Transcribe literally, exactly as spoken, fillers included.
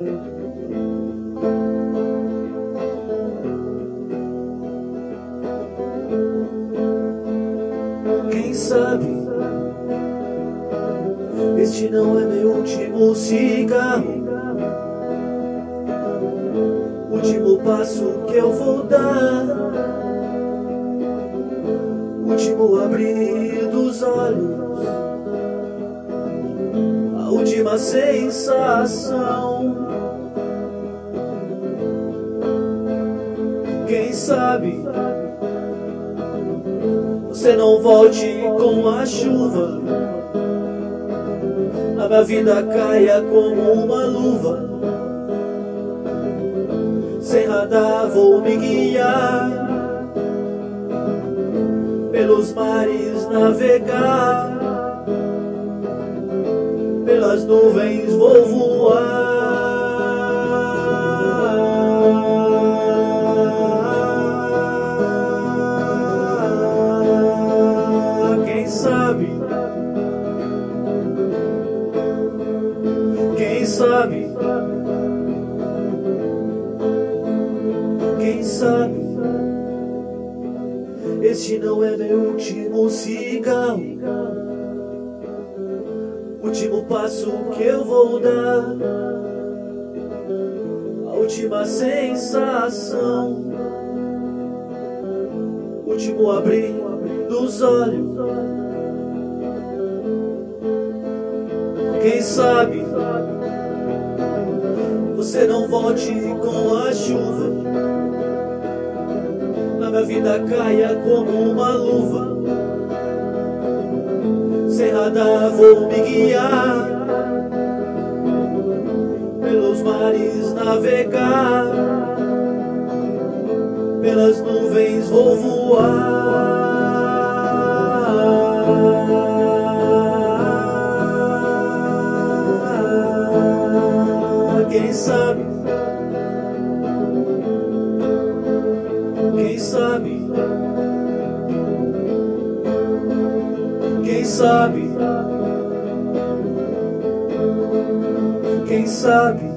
Quem sabe este não é meu último cigarro, último passo que eu vou dar, último abrir dos olhos, a última sensação. Quem sabe você não volte com a chuva, a minha vida caia como uma luva. Sem radar vou me guiar, pelos mares navegar, pelas nuvens vou voar. Quem sabe, quem sabe, quem sabe este não é meu último cigarro, último passo que eu vou dar, a última sensação, último abrir dos olhos. Quem sabe você não volte com a chuva, a minha vida caia como uma luva. Sem radar vou me guiar, pelos mares navegar, pelas nuvens vou voar. Quem sabe, quem sabe, quem sabe, quem sabe